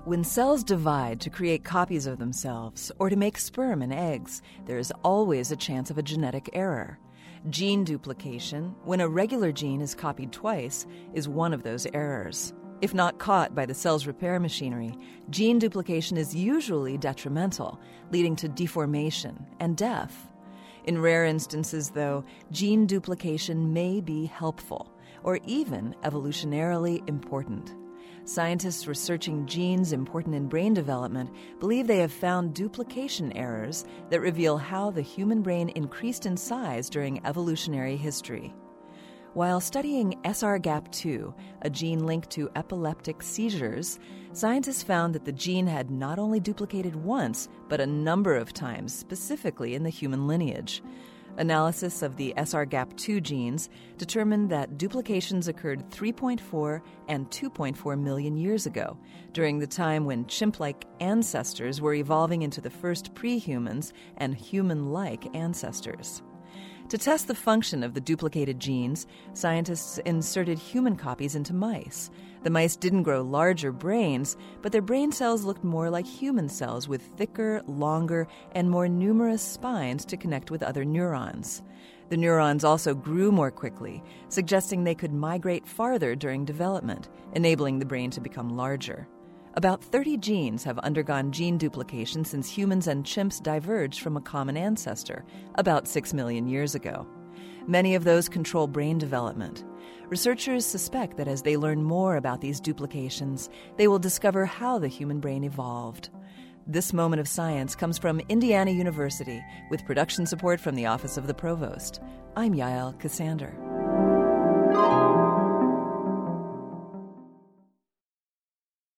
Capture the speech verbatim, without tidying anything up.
When cells divide to create copies of themselves or to make sperm and eggs, there is always a chance of a genetic error. Gene duplication, when a regular gene is copied twice, is one of those errors. If not caught by the cell's repair machinery, gene duplication is usually detrimental, leading to deformation and death. In rare instances, though, gene duplication may be helpful or even evolutionarily important. Scientists researching genes important in brain development believe they have found duplication errors that reveal how the human brain increased in size during evolutionary history. While studying S R G A P two, a gene linked to epileptic seizures, scientists found that the gene had not only duplicated once, but a number of times, specifically in the human lineage. Analysis of the S R G A P two genes determined that duplications occurred three point four and two point four million years ago, during the time when chimp-like ancestors were evolving into the first pre-humans and human-like ancestors. To test the function of the duplicated genes, scientists inserted human copies into mice. The mice didn't grow larger brains, but their brain cells looked more like human cells with thicker, longer, and more numerous spines to connect with other neurons. The neurons also grew more quickly, suggesting they could migrate farther during development, enabling the brain to become larger. About thirty genes have undergone gene duplication since humans and chimps diverged from a common ancestor about six million years ago. Many of those control brain development. Researchers suspect that as they learn more about these duplications, they will discover how the human brain evolved. This Moment of Science comes from Indiana University with production support from the Office of the Provost. I'm Yael Cassander.